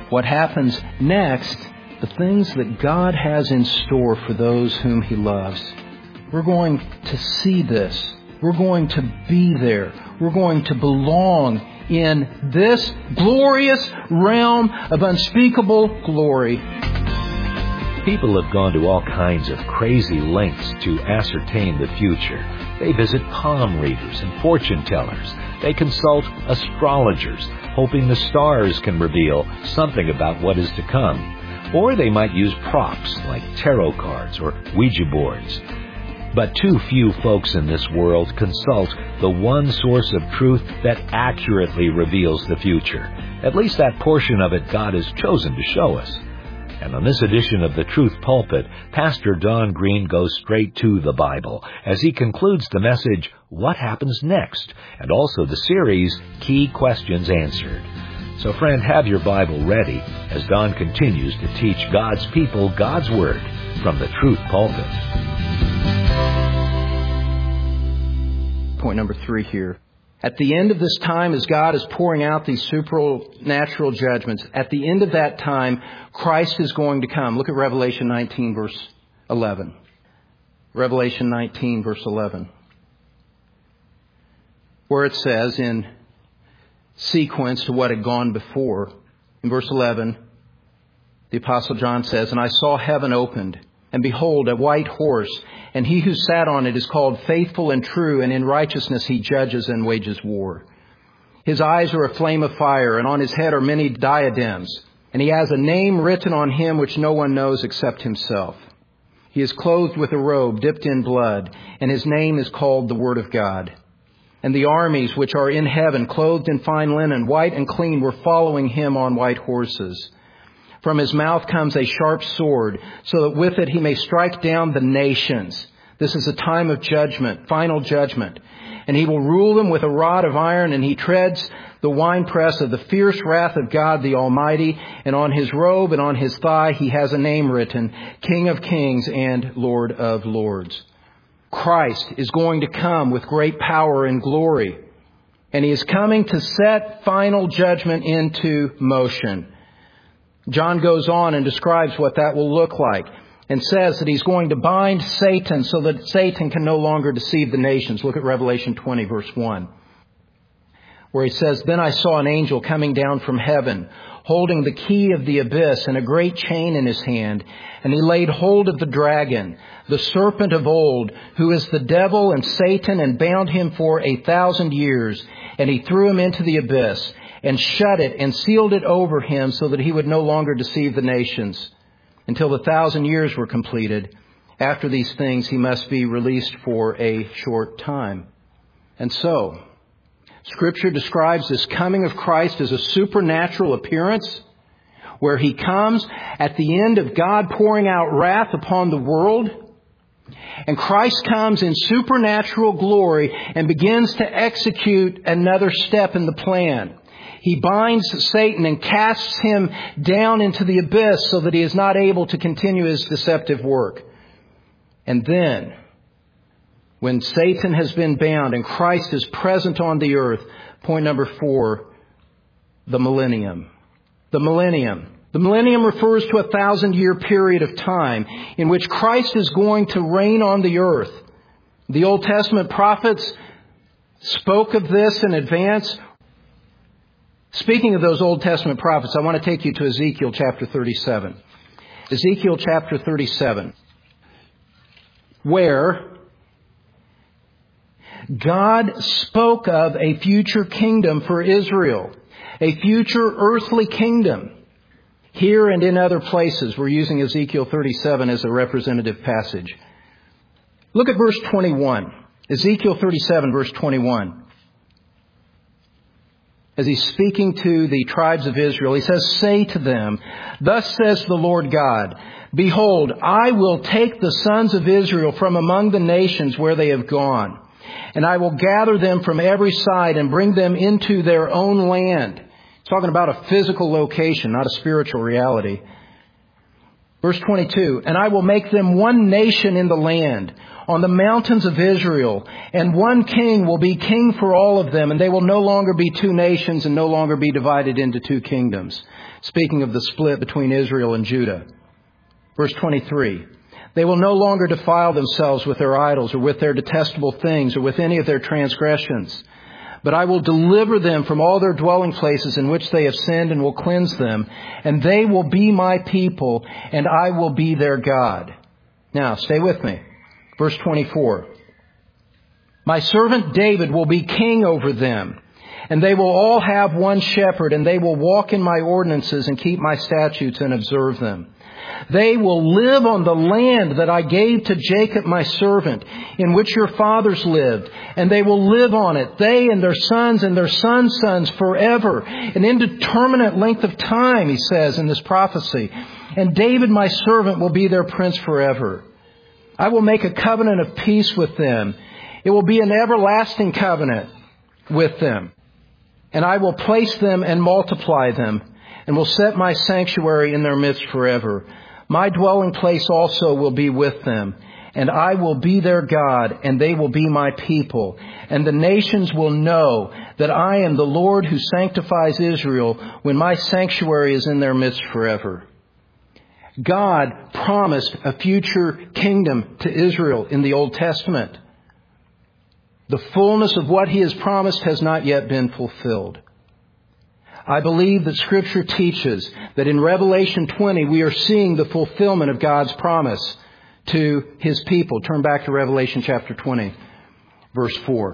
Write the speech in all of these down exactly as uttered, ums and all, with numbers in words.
what happens next, the things that God has in store for those whom He loves. We're going to see this. We're going to be there. We're going to belong in this glorious realm of unspeakable glory. People have gone to all kinds of crazy lengths to ascertain the future. They visit palm readers and fortune tellers. They consult astrologers, hoping the stars can reveal something about what is to come. Or they might use props like tarot cards or Ouija boards. But too few folks in this world consult the one source of truth that accurately reveals the future. At least that portion of it God has chosen to show us. And on this edition of the Truth Pulpit, Pastor Don Green goes straight to the Bible as he concludes the message, What Happens Next? And also the series, Key Questions Answered. So friend, have your Bible ready as Don continues to teach God's people God's Word from the Truth Pulpit. Point number three here. At the end of this time, as God is pouring out these supernatural judgments, at the end of that time, Christ is going to come. Look at Revelation nineteen, verse eleven. Revelation nineteen, verse eleven. Where it says, in sequence to what had gone before, in verse eleven, the Apostle John says, And I saw heaven opened, and behold, a white horse, and he who sat on it is called Faithful and True, and in righteousness he judges and wages war. His eyes are a flame of fire, and on his head are many diadems, and he has a name written on him which no one knows except himself. He is clothed with a robe dipped in blood, and his name is called the Word of God. And the armies which are in heaven, clothed in fine linen, white and clean, were following him on white horses. From his mouth comes a sharp sword, so that with it he may strike down the nations. This is a time of judgment, final judgment. And he will rule them with a rod of iron, and he treads the winepress of the fierce wrath of God the Almighty. And on his robe and on his thigh he has a name written, King of Kings and Lord of Lords. Christ is going to come with great power and glory. And he is coming to set final judgment into motion. John goes on and describes what that will look like and says that he's going to bind Satan so that Satan can no longer deceive the nations. Look at Revelation twenty, verse one, where he says, Then I saw an angel coming down from heaven, holding the key of the abyss and a great chain in his hand. And he laid hold of the dragon, the serpent of old, who is the devil and Satan, and bound him for a thousand years. And he threw him into the abyss, and shut it and sealed it over him so that he would no longer deceive the nations until the thousand years were completed. After these things, he must be released for a short time. And so, Scripture describes this coming of Christ as a supernatural appearance where he comes at the end of God pouring out wrath upon the world. And Christ comes in supernatural glory and begins to execute another step in the plan. He binds Satan and casts him down into the abyss so that he is not able to continue his deceptive work. And then, when Satan has been bound and Christ is present on the earth, point number four, the millennium. The millennium. The millennium refers to a thousand-year period of time in which Christ is going to reign on the earth. The Old Testament prophets spoke of this in advance. Speaking of those Old Testament prophets, I want to take you to Ezekiel chapter thirty-seven. Ezekiel chapter thirty-seven, where God spoke of a future kingdom for Israel, a future earthly kingdom. Here and in other places, we're using Ezekiel thirty-seven as a representative passage. Look at verse twenty-one. Ezekiel thirty-seven, verse twenty-one. As he's speaking to the tribes of Israel, he says, Say to them, Thus says the Lord God, Behold, I will take the sons of Israel from among the nations where they have gone, and I will gather them from every side and bring them into their own land. He's talking about a physical location, not a spiritual reality. Verse twenty-two, and I will make them one nation in the land, on the mountains of Israel, and one king will be king for all of them, and they will no longer be two nations and no longer be divided into two kingdoms. Speaking of the split between Israel and Judah. Verse twenty-three, they will no longer defile themselves with their idols or with their detestable things or with any of their transgressions. But I will deliver them from all their dwelling places in which they have sinned and will cleanse them. And they will be my people and I will be their God. Now, stay with me. Verse twenty-four. My servant David will be king over them. And they will all have one shepherd, and they will walk in my ordinances and keep my statutes and observe them. They will live on the land that I gave to Jacob my servant, in which your fathers lived, and they will live on it, they and their sons and their sons' sons forever, an indeterminate length of time, he says in this prophecy. And David my servant will be their prince forever. I will make a covenant of peace with them. It will be an everlasting covenant with them. And I will place them and multiply them, and will set my sanctuary in their midst forever. My dwelling place also will be with them, and I will be their God, and they will be my people. And the nations will know that I am the Lord who sanctifies Israel when my sanctuary is in their midst forever. God promised a future kingdom to Israel in the Old Testament. The fullness of what He has promised has not yet been fulfilled. I believe that Scripture teaches that in Revelation twenty we are seeing the fulfillment of God's promise to His people. Turn back to Revelation chapter twenty, verse four.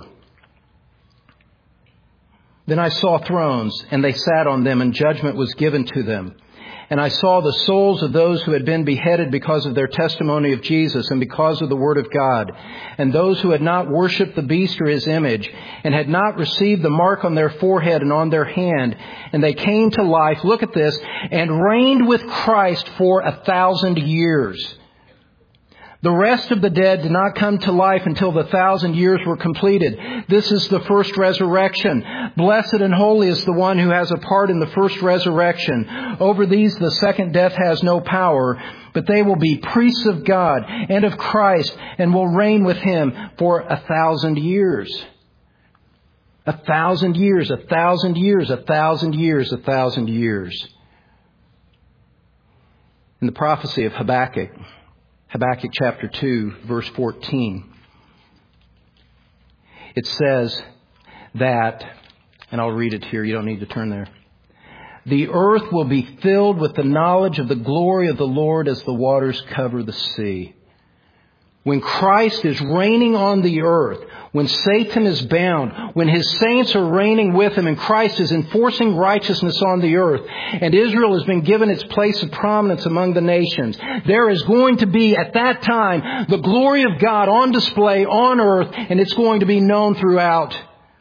Then I saw thrones, and they sat on them, and judgment was given to them. And I saw the souls of those who had been beheaded because of their testimony of Jesus and because of the Word of God, and those who had not worshipped the beast or his image, and had not received the mark on their forehead and on their hand. And they came to life, look at this, and reigned with Christ for a thousand years. The rest of the dead did not come to life until the thousand years were completed. This is the first resurrection. Blessed and holy is the one who has a part in the first resurrection. Over these the second death has no power, but they will be priests of God and of Christ and will reign with Him for a thousand years. A thousand years, a thousand years, a thousand years, a thousand years. In the prophecy of Habakkuk, Habakkuk chapter two, verse fourteen. It says that, and I'll read it here, you don't need to turn there. The earth will be filled with the knowledge of the glory of the Lord as the waters cover the sea. When Christ is reigning on the earth, when Satan is bound, when His saints are reigning with Him and Christ is enforcing righteousness on the earth, and Israel has been given its place of prominence among the nations, there is going to be at that time the glory of God on display on earth, and it's going to be known throughout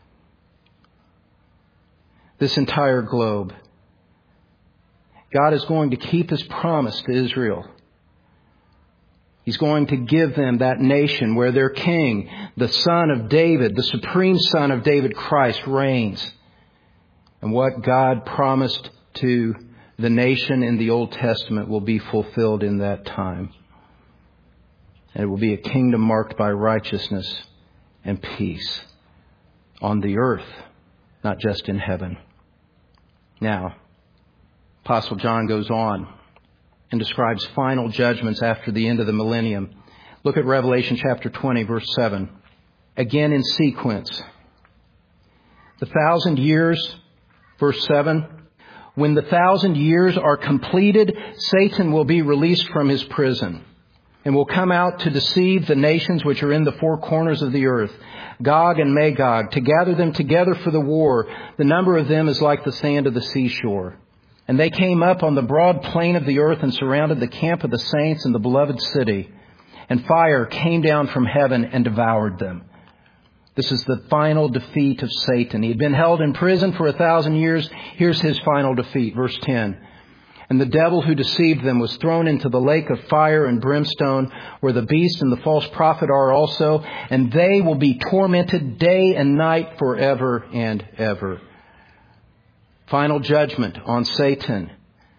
this entire globe. God is going to keep His promise to Israel. He's going to give them that nation where their king, the son of David, the supreme son of David, Christ, reigns. And what God promised to the nation in the Old Testament will be fulfilled in that time. And it will be a kingdom marked by righteousness and peace on the earth, not just in heaven. Now, Apostle John goes on and describes final judgments after the end of the millennium. Look at Revelation chapter twenty, verse seven. Again in sequence. The thousand years, verse seven. When the thousand years are completed, Satan will be released from his prison and will come out to deceive the nations which are in the four corners of the earth, Gog and Magog, to gather them together for the war. The number of them is like the sand of the seashore. And they came up on the broad plain of the earth and surrounded the camp of the saints and the beloved city. And fire came down from heaven and devoured them. This is the final defeat of Satan. He had been held in prison for a thousand years. Here's his final defeat. Verse ten. And the devil who deceived them was thrown into the lake of fire and brimstone, where the beast and the false prophet are also. And they will be tormented day and night forever and ever. Final judgment on Satan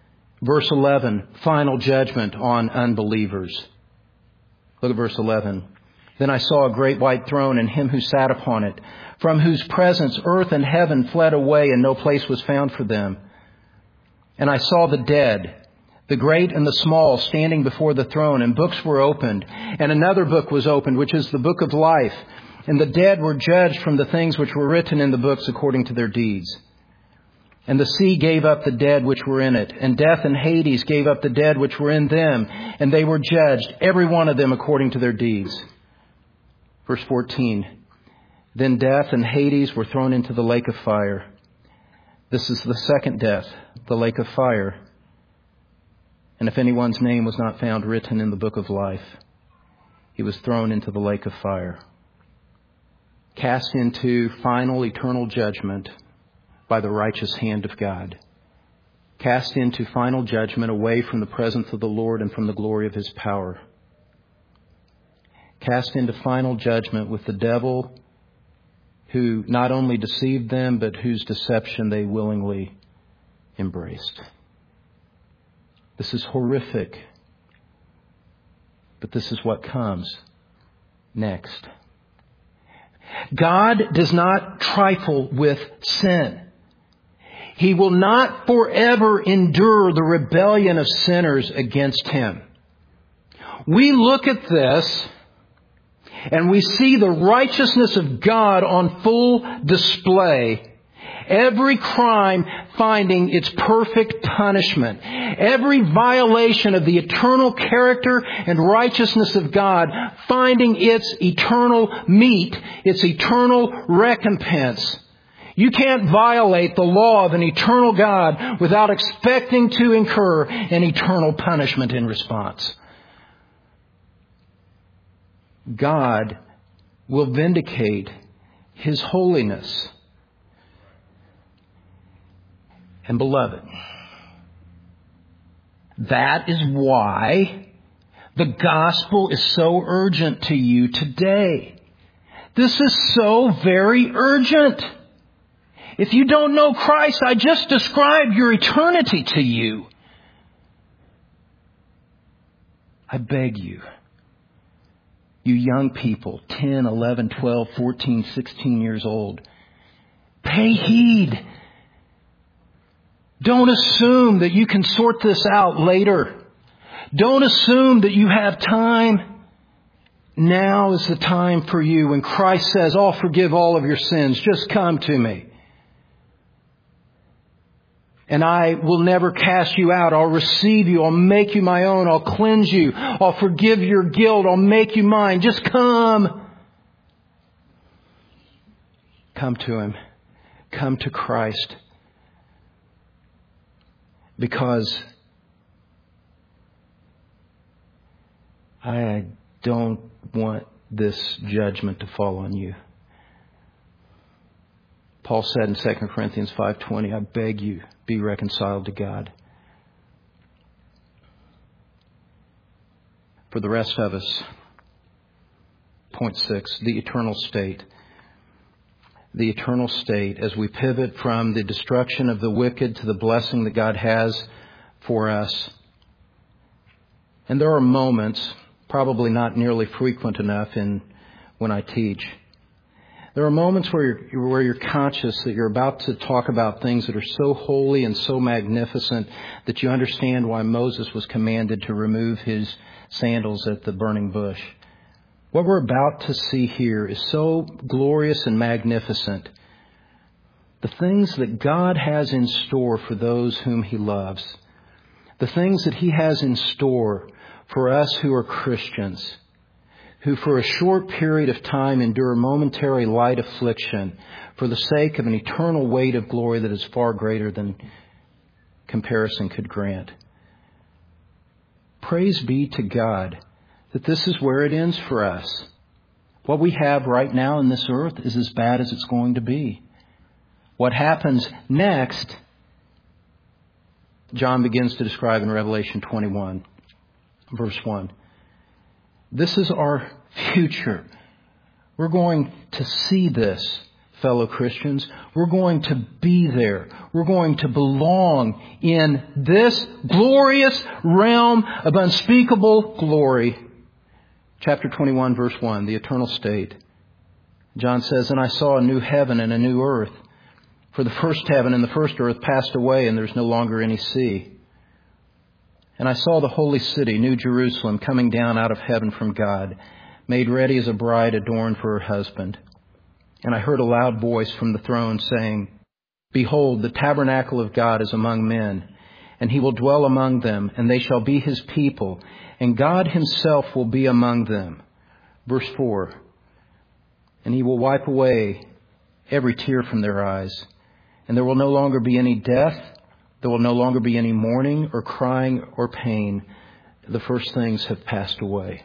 Verse eleven, final judgment on unbelievers. Look at verse eleven. Then I saw a great white throne and him who sat upon it, from whose presence earth and heaven fled away, and no place was found for them. And I saw the dead, the great and the small, standing before the throne, and books were opened. And another book was opened, which is the book of life. And the dead were judged from the things which were written in the books according to their deeds. And the sea gave up the dead which were in it, and death and Hades gave up the dead which were in them, and they were judged, every one of them according to their deeds. Verse fourteen, then death and Hades were thrown into the lake of fire. This is the second death, the lake of fire. And if anyone's name was not found written in the book of life, he was thrown into the lake of fire. Cast into final eternal judgment by the righteous hand of God. Cast into final judgment away from the presence of the Lord and from the glory of His power. Cast into final judgment with the devil, who not only deceived them, but whose deception they willingly embraced. This is horrific, but this is what comes next. God does not trifle with sin. He will not forever endure the rebellion of sinners against Him. We look at this and we see the righteousness of God on full display. Every crime finding its perfect punishment. Every violation of the eternal character and righteousness of God finding its eternal meat, its eternal recompense. You can't violate the law of an eternal God without expecting to incur an eternal punishment in response. God will vindicate His holiness. And beloved, that is why the gospel is so urgent to you today. This is so very urgent. If you don't know Christ, I just described your eternity to you. I beg you, you young people, ten, eleven, twelve, fourteen, sixteen years old, pay heed. Don't assume that you can sort this out later. Don't assume that you have time. Now is the time for you when Christ says, I'll forgive all of your sins. Just come to me. And I will never cast you out. I'll receive you. I'll make you my own. I'll cleanse you. I'll forgive your guilt. I'll make you mine. Just come. Come to Him. Come to Christ. Because I don't want this judgment to fall on you. Paul said in Second Corinthians five twenty, I beg you, be reconciled to God. For the rest of us, point six, the eternal state. The eternal state as we pivot from the destruction of the wicked to the blessing that God has for us. And there are moments, probably not nearly frequent enough in when I teach. There are moments where you're, where you're conscious that you're about to talk about things that are so holy and so magnificent that you understand why Moses was commanded to remove his sandals at the burning bush. What we're about to see here is so glorious and magnificent. The things that God has in store for those whom He loves. The things that He has in store for us who are Christians, who for a short period of time endure momentary light affliction for the sake of an eternal weight of glory that is far greater than comparison could grant. Praise be to God that this is where it ends for us. What we have right now in this earth is as bad as it's going to be. What happens next, John begins to describe in Revelation twenty-one, verse one. This is our future. We're going to see this fellow Christians. We're going to be there. We're going to belong in this glorious realm of unspeakable glory. Chapter twenty-one, verse one, the eternal state. John says, "And I saw a new heaven and a new earth. For the first heaven and the first earth passed away, and there's no longer any sea. And I saw the holy city, New Jerusalem, coming down out of heaven from God, made ready as a bride adorned for her husband. And I heard a loud voice from the throne saying, 'Behold, the tabernacle of God is among men, and he will dwell among them, and they shall be his people, and God himself will be among them.'" Verse four, "And he will wipe away every tear from their eyes, and there will no longer be any death. There will no longer be any mourning or crying or pain. The first things have passed away."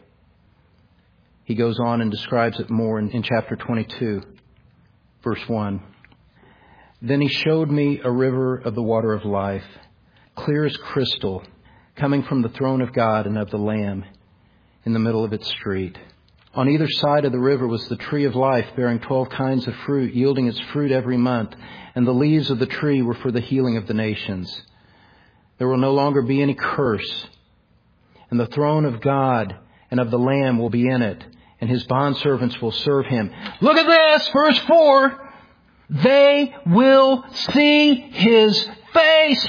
He goes on and describes it more in, in chapter twenty-two, verse one. "Then he showed me a river of the water of life, clear as crystal, coming from the throne of God and of the Lamb in the middle of its street. On either side of the river was the tree of life, bearing twelve kinds of fruit, yielding its fruit every month. And the leaves of the tree were for the healing of the nations. There will no longer be any curse. And the throne of God and of the Lamb will be in it, and his bondservants will serve him." Look at this, verse four. "They will see his face,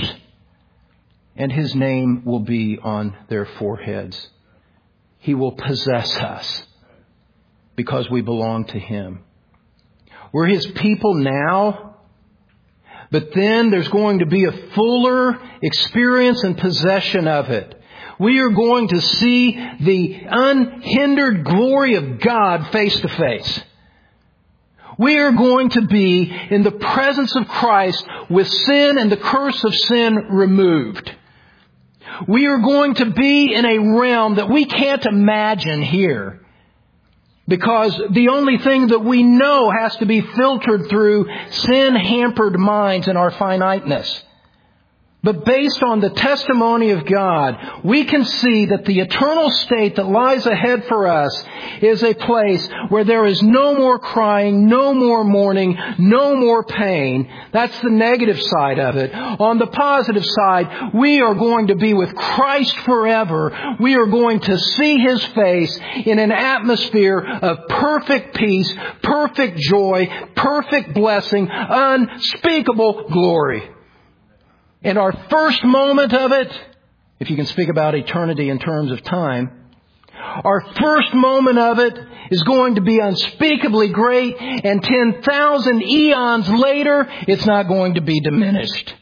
and his name will be on their foreheads." He will possess us because we belong to him. We're his people now, but then there's going to be a fuller experience and possession of it. We are going to see the unhindered glory of God face to face. We are going to be in the presence of Christ with sin and the curse of sin removed. We are going to be in a realm that we can't imagine here, because the only thing that we know has to be filtered through sin-hampered minds and our finiteness. But based on the testimony of God, we can see that the eternal state that lies ahead for us is a place where there is no more crying, no more mourning, no more pain. That's the negative side of it. On the positive side, we are going to be with Christ forever. We are going to see his face in an atmosphere of perfect peace, perfect joy, perfect blessing, unspeakable glory. And our first moment of it, if you can speak about eternity in terms of time, our first moment of it is going to be unspeakably great, and ten thousand eons later, it's not going to be diminished.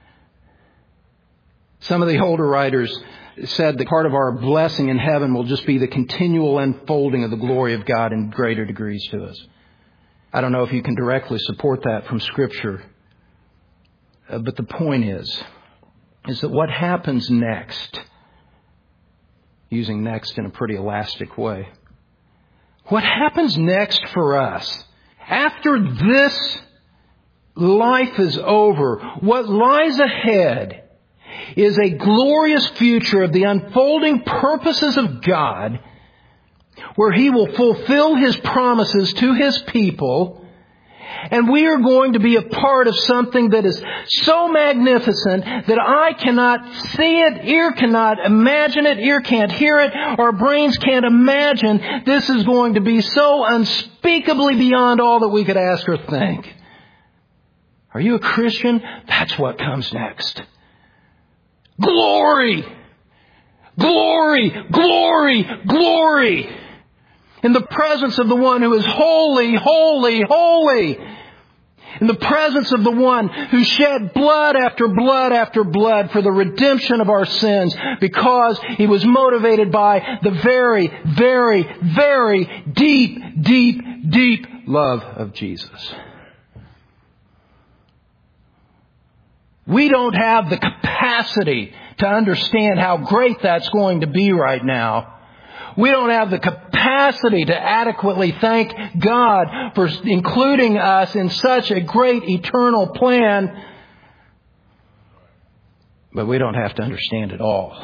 Some of the older writers said that part of our blessing in heaven will just be the continual unfolding of the glory of God in greater degrees to us. I don't know if you can directly support that from Scripture. Uh, but the point is, is that what happens next, using next in a pretty elastic way, what happens next for us after this life is over, what lies ahead is a glorious future of the unfolding purposes of God, where he will fulfill his promises to his people. And we are going to be a part of something that is so magnificent that I cannot see it, ear cannot imagine it, ear can't hear it, our brains can't imagine. This is going to be so unspeakably beyond all that we could ask or think. Are you a Christian? That's what comes next. Glory! Glory! Glory! Glory! In the presence of the one who is holy, holy, holy. In the presence of the one who shed blood after blood after blood for the redemption of our sins, because he was motivated by the very, very, very deep, deep, deep love of Jesus. We don't have the capacity to understand how great that's going to be right now. We don't have the capacity to adequately thank God for including us in such a great eternal plan. But we don't have to understand it all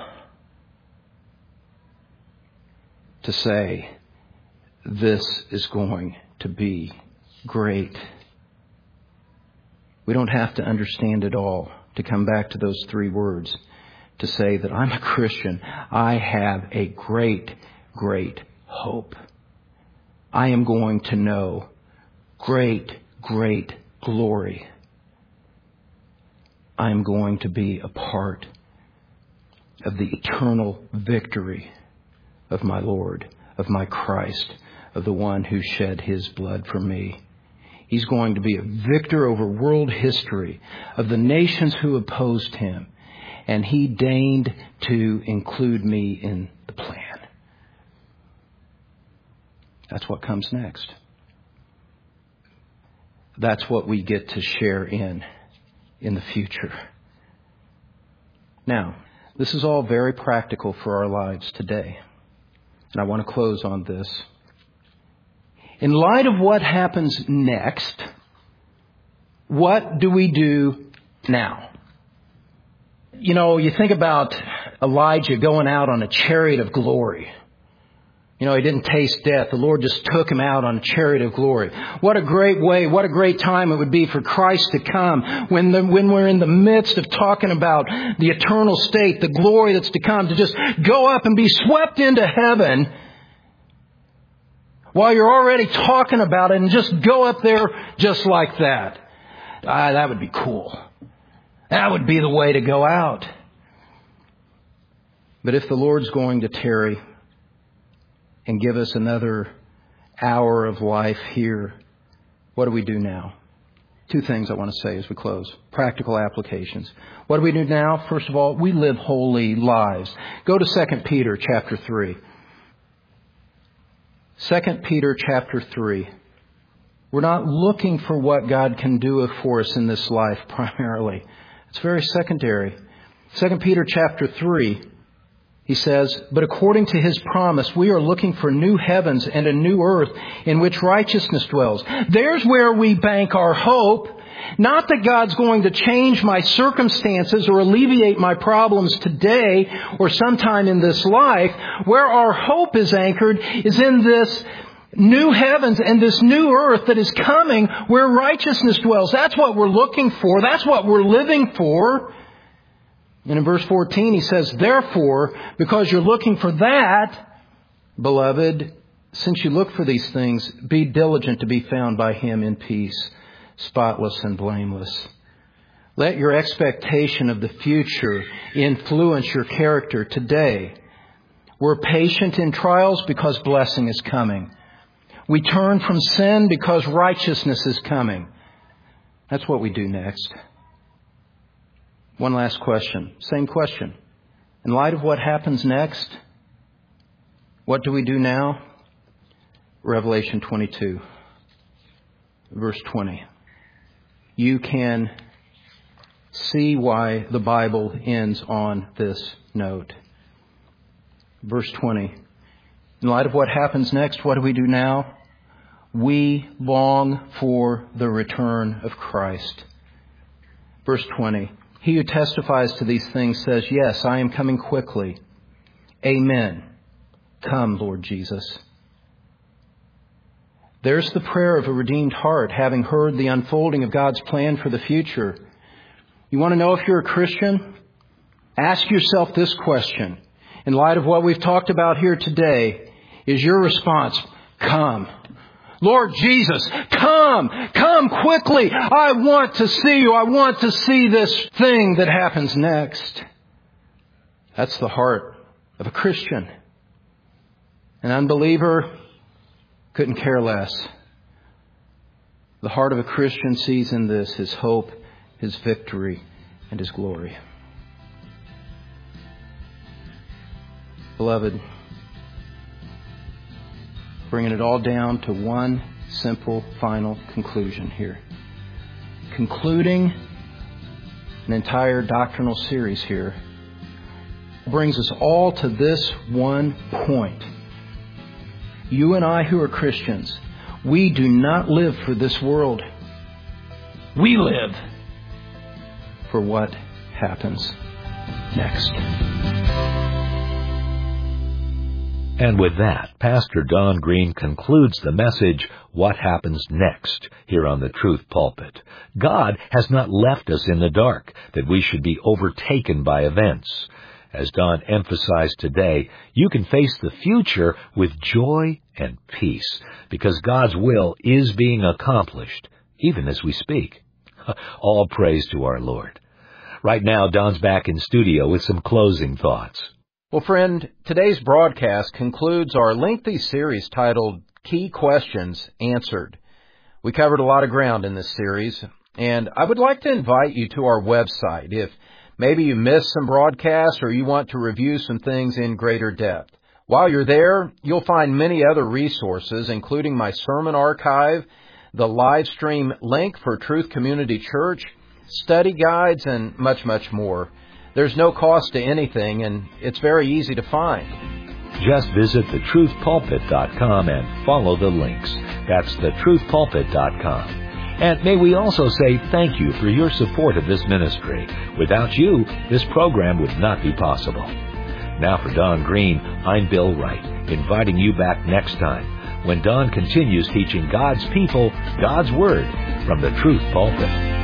to say this is going to be great We don't have to understand it all to come back to those three words to say that I'm a Christian. I have a great, great hope. I am going to know great, great glory. I am going to be a part of the eternal victory of my Lord, of my Christ, of the one who shed His blood for me. He's going to be a victor over world history of the nations who opposed Him. And He deigned to include me in the plan. That's what comes next. That's what we get to share in, in the future. Now, this is all very practical for our lives today. And I want to close on this. In light of what happens next, what do we do now? You know, you think about Elijah going out on a chariot of glory. You know, he didn't taste death. The Lord just took him out on a chariot of glory. What a great way, what a great time it would be for Christ to come when the, when we're in the midst of talking about the eternal state, the glory that's to come, to just go up and be swept into heaven while you're already talking about it and just go up there just like that. Ah, that would be cool. That would be the way to go out. But if the Lord's going to tarry and give us another hour of life here, what do we do now? Two things I want to say as we close. Practical applications. What do we do now? First of all, we live holy lives. Go to Second Peter chapter three. Second Peter chapter three. We're not looking for what God can do for us in this life primarily. It's very secondary. Second Peter chapter three, he says, "But according to His promise, we are looking for new heavens and a new earth in which righteousness dwells." There's where we bank our hope. Not that God's going to change my circumstances or alleviate my problems today or sometime in this life. Where our hope is anchored is in this new heavens and this new earth that is coming where righteousness dwells. That's what we're looking for. That's what we're living for. And in verse fourteen, he says, "Therefore, because you're looking for that, beloved, since you look for these things, be diligent to be found by Him in peace, spotless and blameless." Let your expectation of the future influence your character today. We're patient in trials because blessing is coming. We turn from sin because righteousness is coming. That's what we do next. One last question. Same question. In light of what happens next, what do we do now? Revelation twenty-two, verse twenty. You can see why the Bible ends on this note. Verse twenty. In light of what happens next, what do we do now? We long for the return of Christ. Verse twenty. He who testifies to these things says, "Yes, I am coming quickly. Amen. Come, Lord Jesus." There's the prayer of a redeemed heart, having heard the unfolding of God's plan for the future. You want to know if you're a Christian? Ask yourself this question. In light of what we've talked about here today, is your response, "Come. Lord Jesus, come, come quickly. I want to see you. I want to see this thing that happens next." That's the heart of a Christian. An unbeliever couldn't care less. The heart of a Christian sees in this His hope, His victory, and His glory. Beloved, bringing it all down to one simple final conclusion here. Concluding an entire doctrinal series here brings us all to this one point. You and I who are Christians, we do not live for this world. We live for what happens next. And with that, Pastor Don Green concludes the message, What Happens Next, here on the Truth Pulpit. God has not left us in the dark, that we should be overtaken by events. As Don emphasized today, you can face the future with joy and peace, because God's will is being accomplished, even as we speak. All praise to our Lord. Right now, Don's back in studio with some closing thoughts. Well, friend, today's broadcast concludes our lengthy series titled Key Questions Answered. We covered a lot of ground in this series, and I would like to invite you to our website if maybe you missed some broadcasts or you want to review some things in greater depth. While you're there, you'll find many other resources, including my sermon archive, the live stream link for Truth Community Church, study guides, and much, much more. There's no cost to anything, and it's very easy to find. Just visit the truth pulpit dot com and follow the links. That's the truth pulpit dot com. And may we also say thank you for your support of this ministry. Without you, this program would not be possible. Now for Don Green, I'm Bill Wright, inviting you back next time when Don continues teaching God's people God's Word from the Truth Pulpit.